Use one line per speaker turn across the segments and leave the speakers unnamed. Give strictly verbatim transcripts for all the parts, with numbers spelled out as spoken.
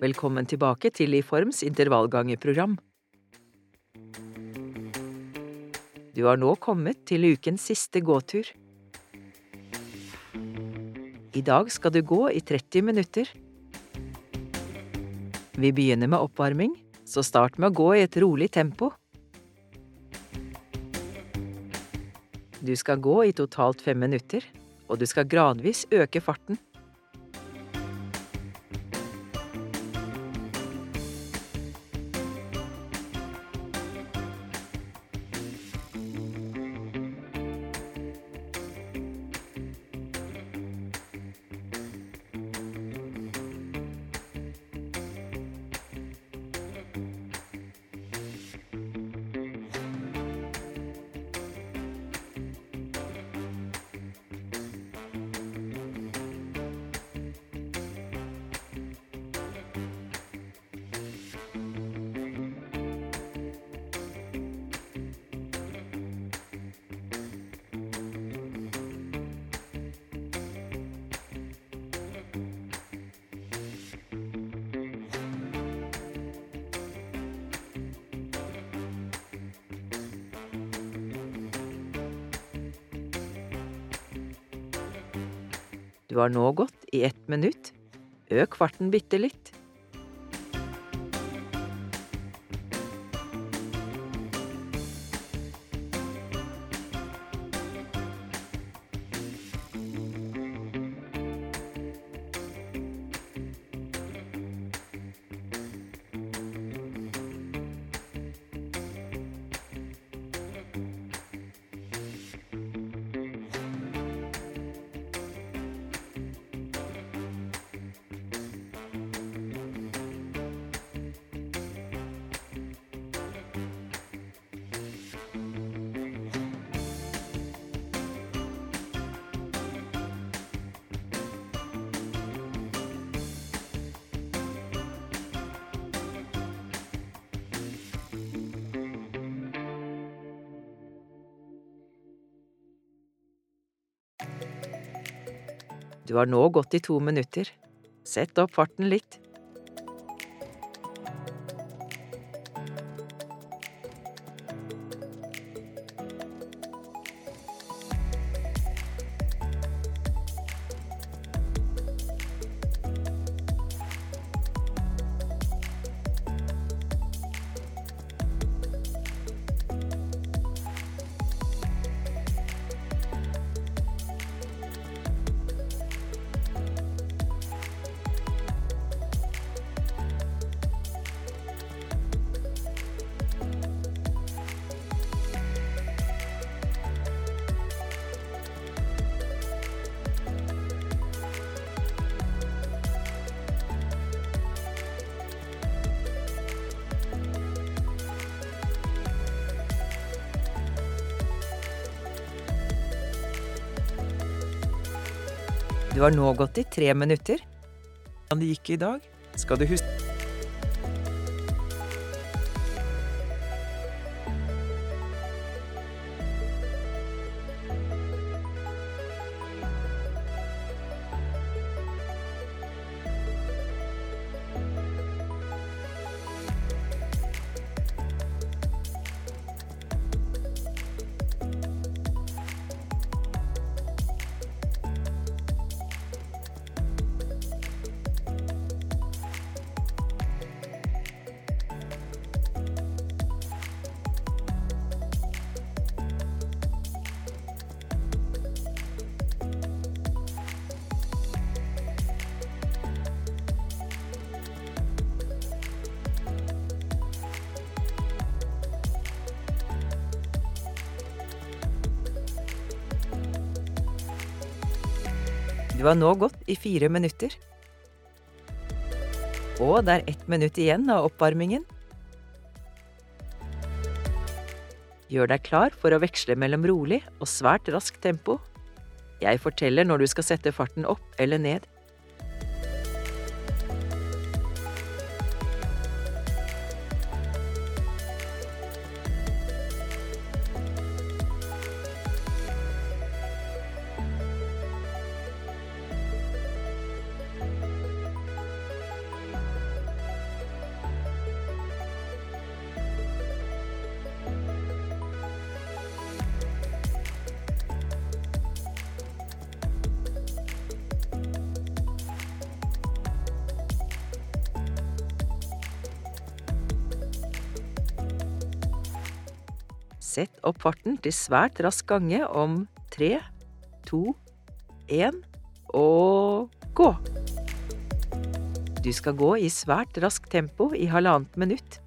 Velkommen tilbake til I Forms intervallgangerprogram. Du har nå kommet til ukens siste gåtur. I dag skal du gå I tretti minutter. Vi begynner med oppvarming, så start med å gå I et rolig tempo. Du skal gå I totalt fem minutter, og du skal gradvis øke farten. Du har nå gått I ett minutt. Øk farten bitte litt. Du har nå gått I to minutter. Sett opp farten litt. Du har nå gått I tre minutter. Hvordan det gikk I dag, skal du huske. Du har nå gått I fire minutter. Og det er ett minutt igjen av oppvarmingen. Gjør deg klar for å veksle mellom rolig og svært raskt tempo. Jeg forteller når du skal sette farten opp eller ned. Sett opp farten til svært rask gange om tre, to, en og gå! Du skal gå i svært raskt tempo i halvannet minutt.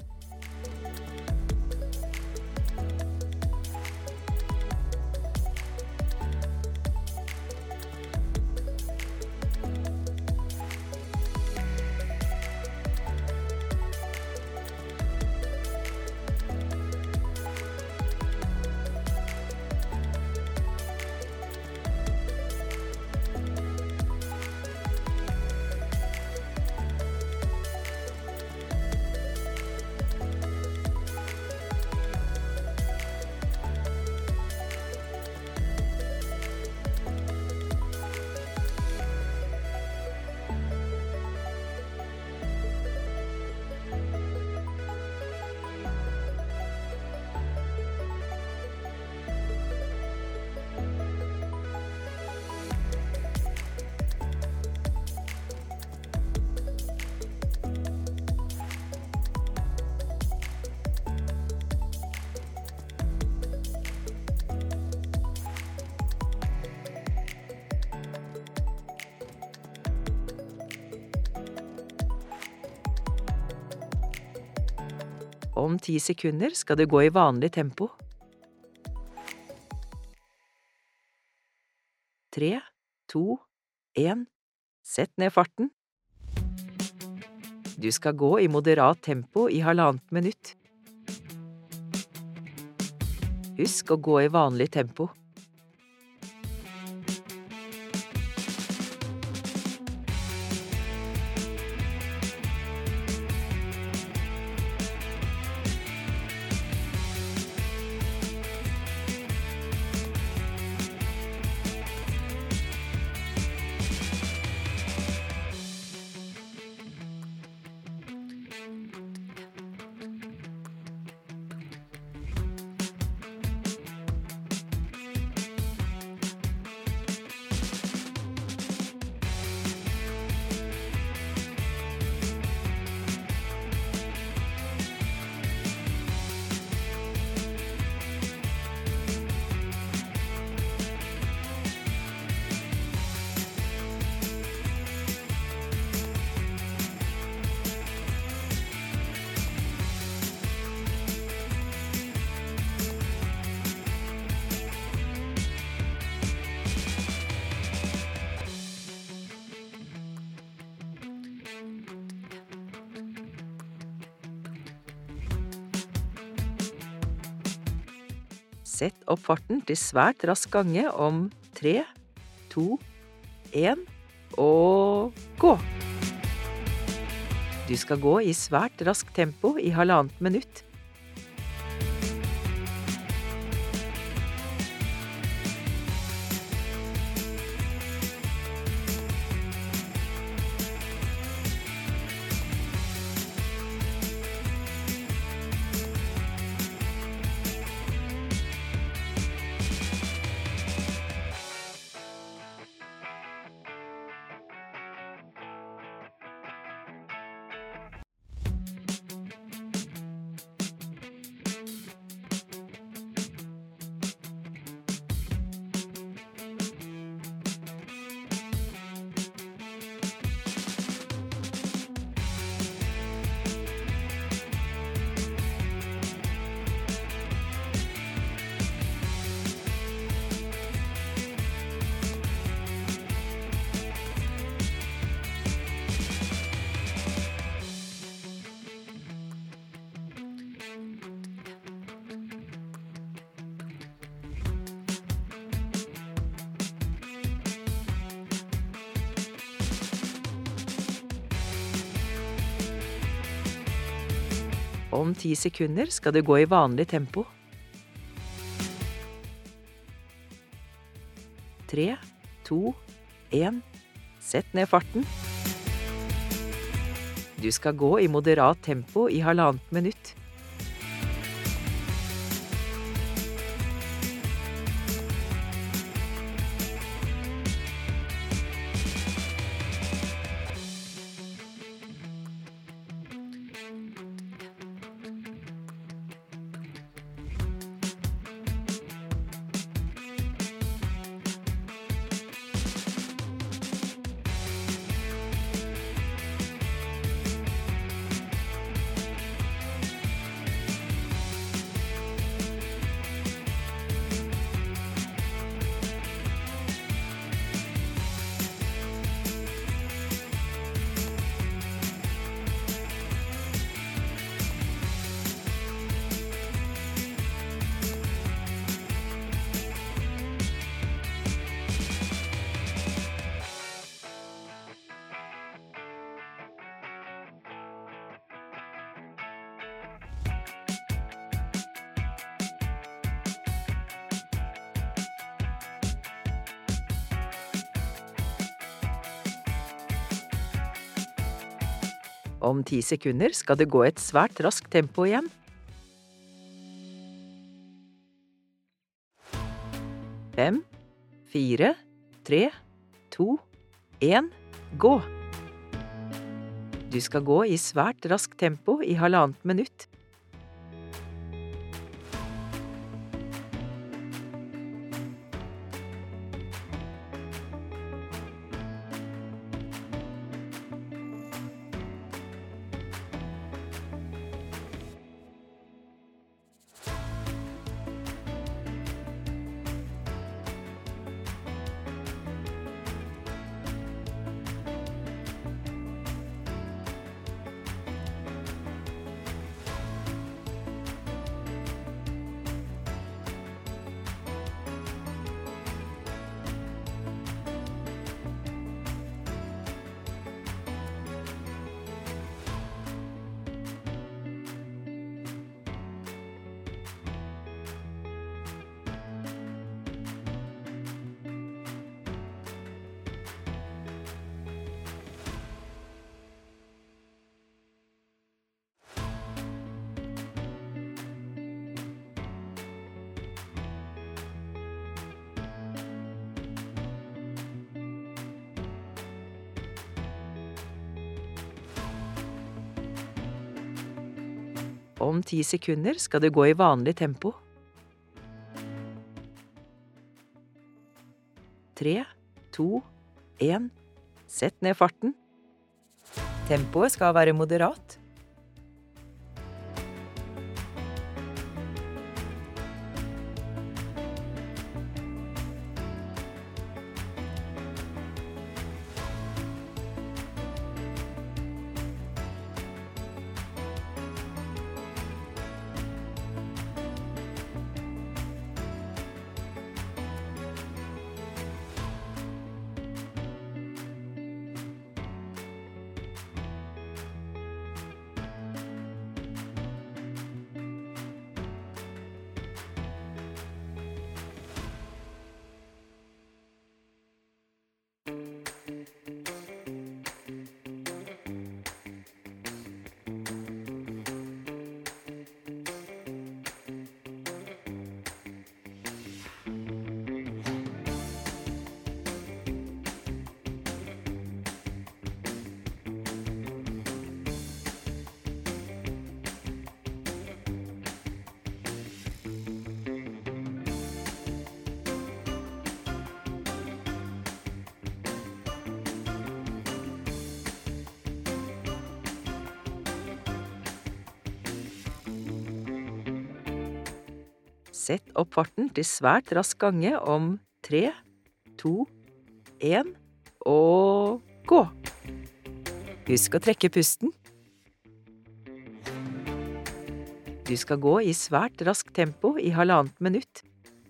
Om ti sekunder skal du gå i vanlig tempo. Tre, to, en. Sett ned farten. Du skal gå i moderat tempo i halvannet minutt. Husk å gå i vanlig tempo. Sett opp farten til svært rask gange om tre, to, en og gå! Du skal gå i svært raskt tempo i halvannet minutt. Om ti sekunder skal du gå i vanlig tempo. Tre, to, en. Sett ned farten. Du skal gå i moderat tempo i halvannet minutt. Om ti sekunder skal det gå et svært raskt tempo igjen. Fem, fire, tre, to, en, gå! Du skal gå i svært raskt tempo i halvannet minutt. Om ti sekunder skal det gå i vanlig tempo. Tre, to, en, sett ned farten. Tempoet skal være moderat. Sett opp farten til svært rask gange om tre, to, en, og gå! Husk å trekke pusten. Du skal gå i svært raskt tempo i halvannet minutt.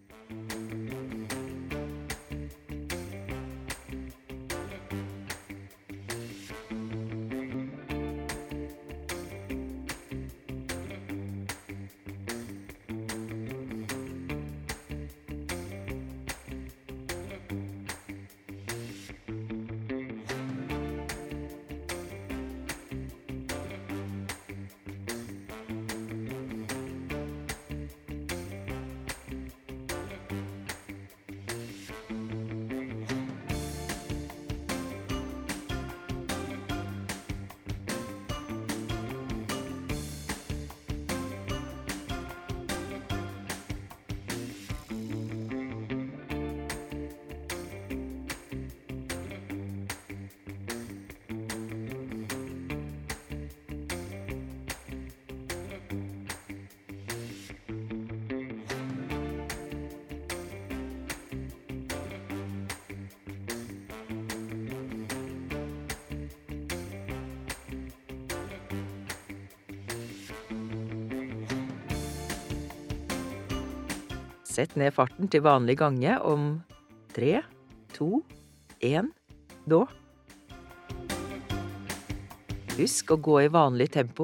Sett ned farten til vanlig gange om tre, to, en, nå. Husk å gå i vanlig tempo.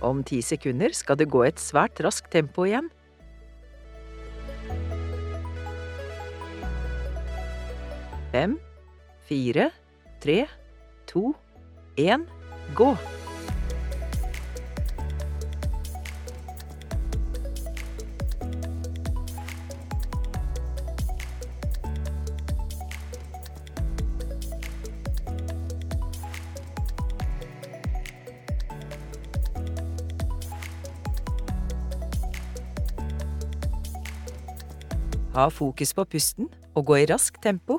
Om ti sekunder skal du gå et svært raskt tempo igjen. Fem, fire, tre, to, en, gå! Ha fokus på pusten og gå i raskt tempo.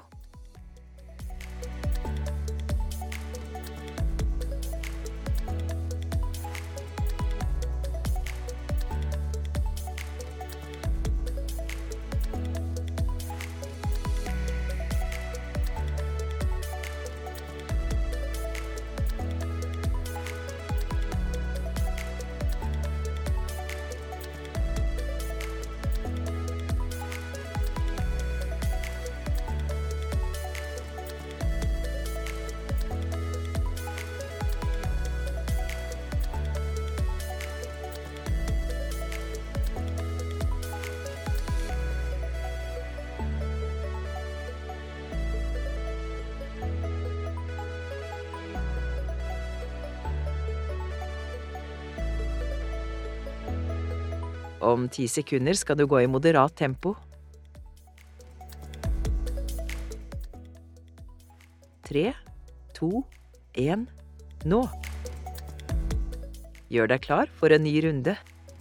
Om ti sekunder skal du gå i moderat tempo. Tre, to, en, nå! Gjør deg klar for en ny runde.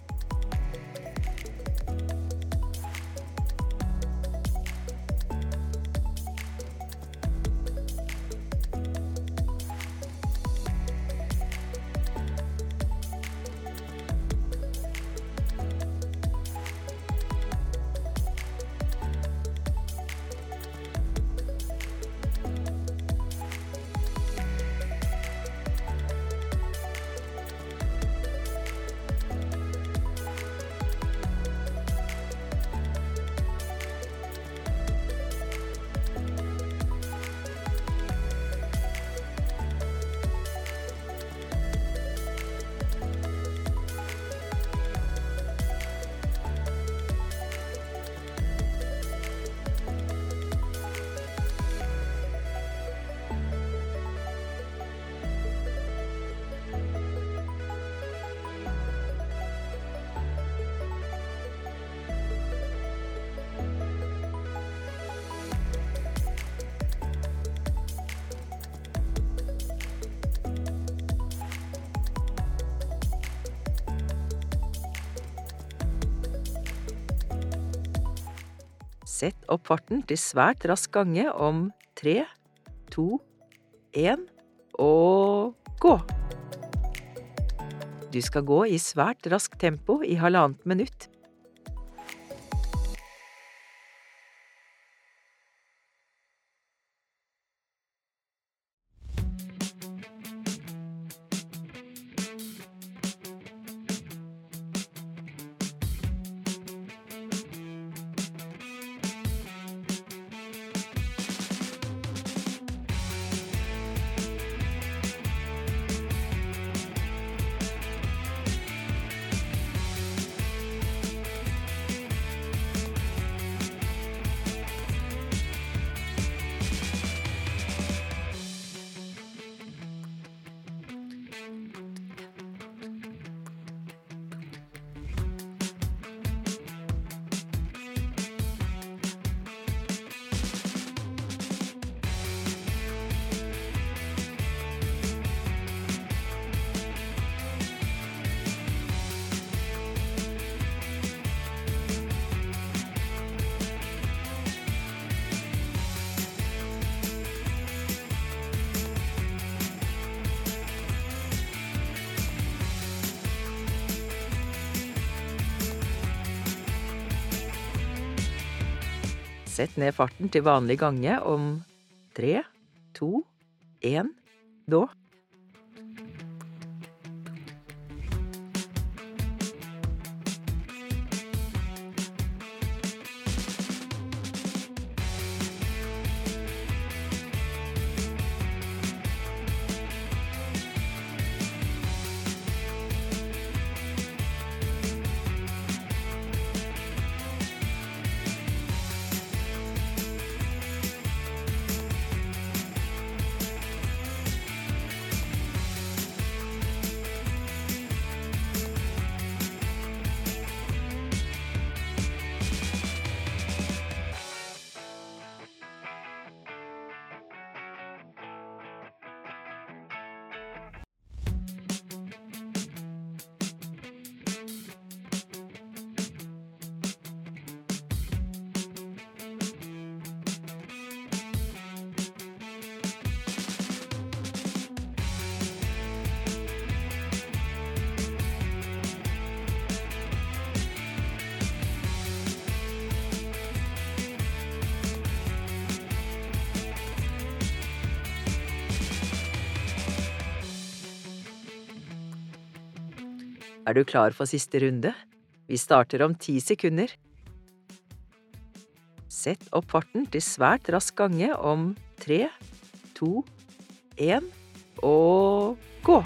Sett opp farten til svært rask gange om tre, to, en, og gå! Du skal gå i svært raskt tempo i halvannet minutt. Sett ned farten til vanlig gange om tre, to, en, nå! Er du klar for siste runde? Vi starter om ti sekunder. Sett opp farten til svært rask gange om tre, to, en, og gå!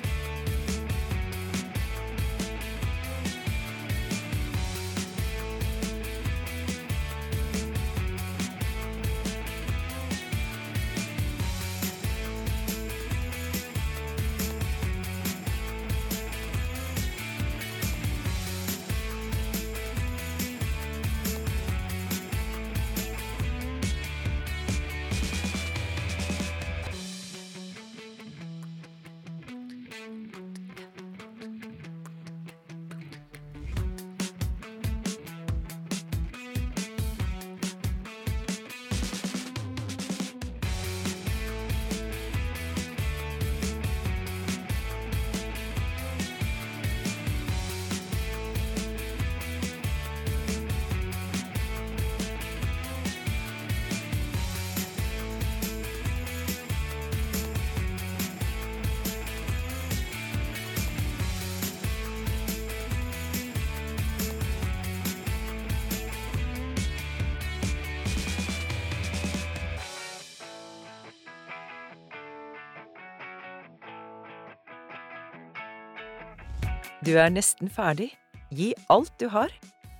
Du er nesten ferdig. Gi alt du har.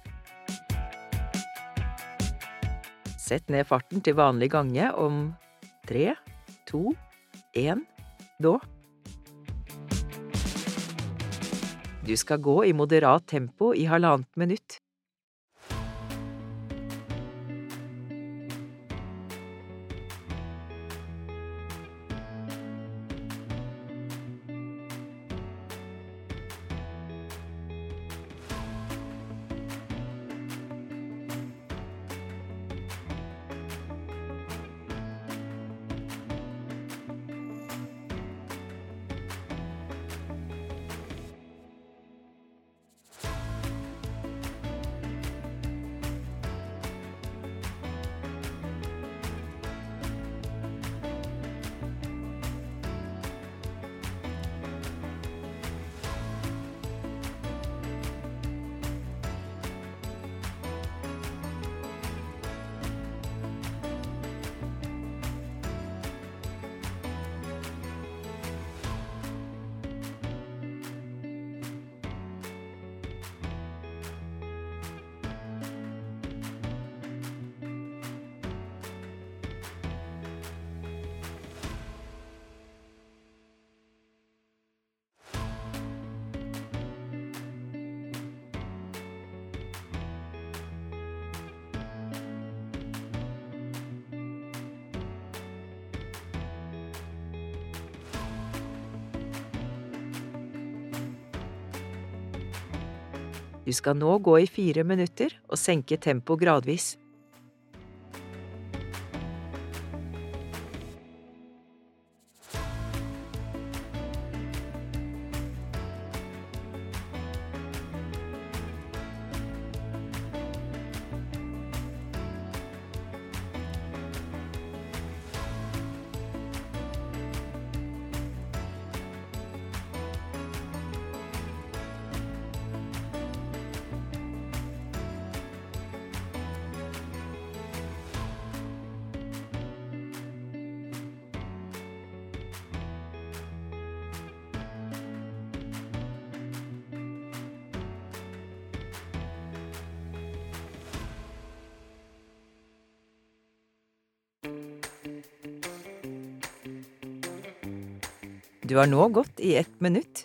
Sett ned farten til vanlig gange om tre, to, en, nå. Du skal gå i moderat tempo i halvannet minutt. Du skal nå gå i fire minutter og senke tempo gradvis. Du har nå gått i ett minutt.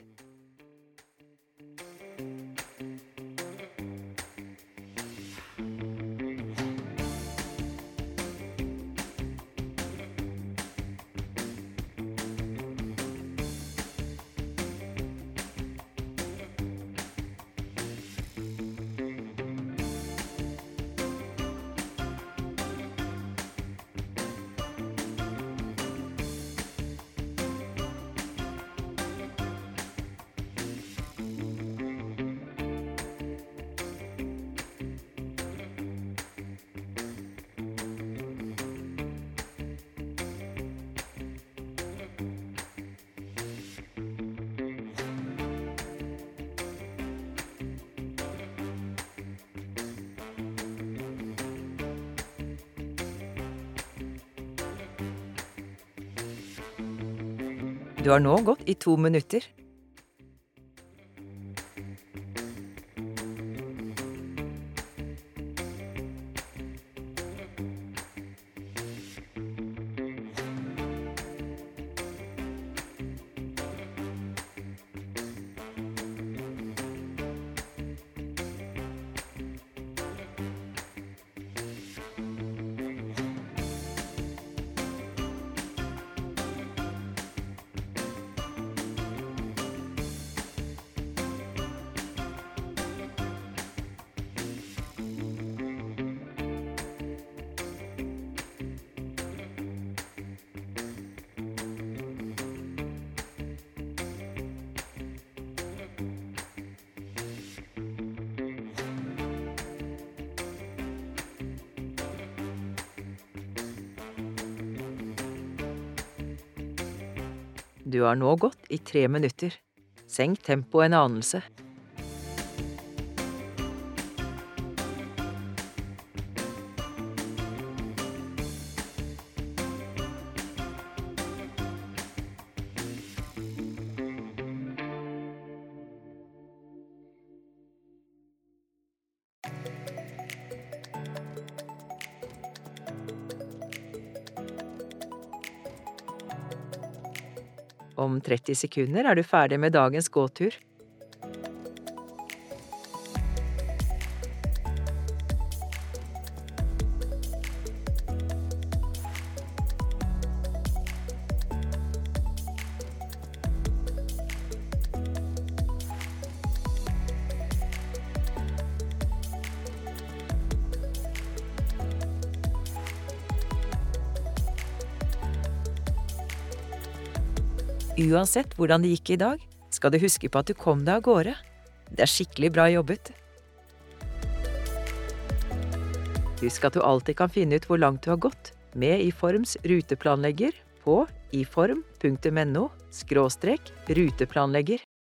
Du har nå gått i to minutter. Du har nå gått i tre minutter. Senk tempoet en anelse. Om tretti sekunder er du ferdig med dagens gåtur. Uansett hvordan det gikk i dag, skal du huske på at du kom deg av gårde. Det er skikkelig bra jobbet. Husk at du alltid kan finne ut hvor langt du har gått med iForms ruteplanlegger på iform punktum no skråstrek ruteplanlegger.